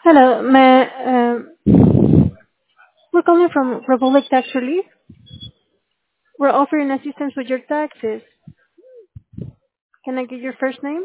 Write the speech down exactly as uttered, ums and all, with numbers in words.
Hello, may, um, we're calling from Republic Tax Relief. We're offering assistance with your taxes. Can I get your first name?